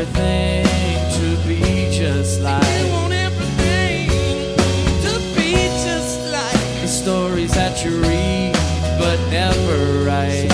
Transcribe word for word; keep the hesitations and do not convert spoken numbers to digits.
everything to be just like. They want everything to be just like the stories that you read but never write.